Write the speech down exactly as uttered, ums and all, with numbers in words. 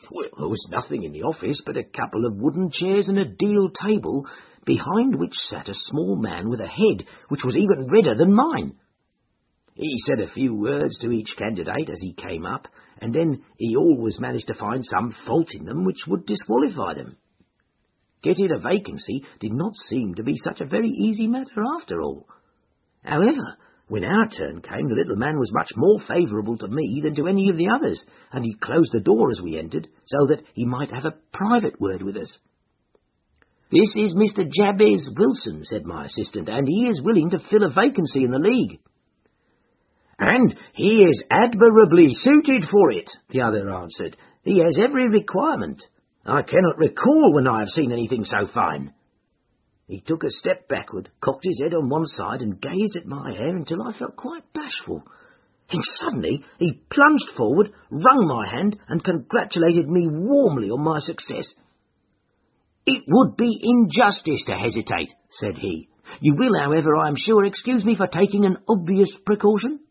Well, there was nothing in the office but a couple of wooden chairs and a deal table, behind which sat a small man with a head which was even redder than mine. He said a few words to each candidate as he came up, and then he always managed to find some fault in them which would disqualify them. Getting a vacancy did not seem to be such a very easy matter after all. However, when our turn came, the little man was much more favourable to me than to any of the others, and he closed the door as we entered, so that he might have a private word with us. "This is Mister Jabez Wilson," said my assistant, "and he is willing to fill a vacancy in the League." "And he is admirably suited for it," the other answered. "He has every requirement. I cannot recall when I have seen anything so fine." He took a step backward, cocked his head on one side, and gazed at my hair until I felt quite bashful. Then suddenly he plunged forward, wrung my hand, and congratulated me warmly on my success. "It would be injustice to hesitate," said he. "You will, however, I am sure, excuse me for taking an obvious precaution?"